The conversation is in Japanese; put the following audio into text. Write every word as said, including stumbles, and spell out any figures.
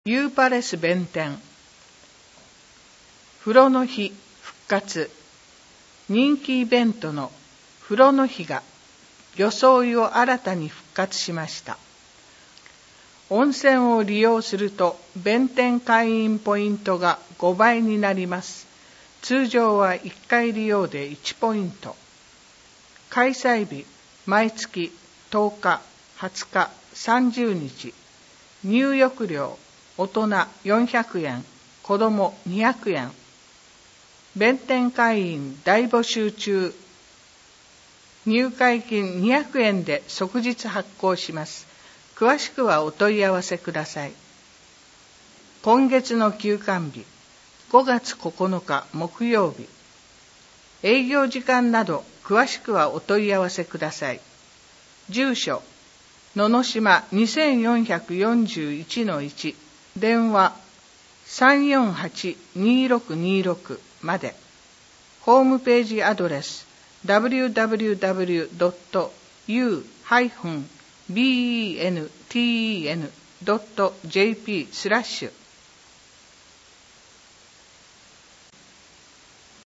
ユーパレス弁天、風呂の日復活。人気イベントの風呂の日が装いを新たに復活しました。温泉を利用すると弁天会員ポイントがごばいになります。通常はいっかい利用でいちポイント。開催日、毎月とおか、はつか、さんじゅうにち。入浴料、大人よんひゃくえん、子供にひゃくえん。弁天会員大募集中。入会金にひゃくえんで即日発行します。詳しくはお問い合わせください。今月の休館日、ごがつここのか木曜日。営業時間など詳しくはお問い合わせください。住所、野々島 にせんよんひゃくよんじゅういちのいち、電話 さんよんはち にろくにろく まで。ホームページアドレス ダブリューダブリューダブリュードットユーベンテンドットジェーピー スラッシュ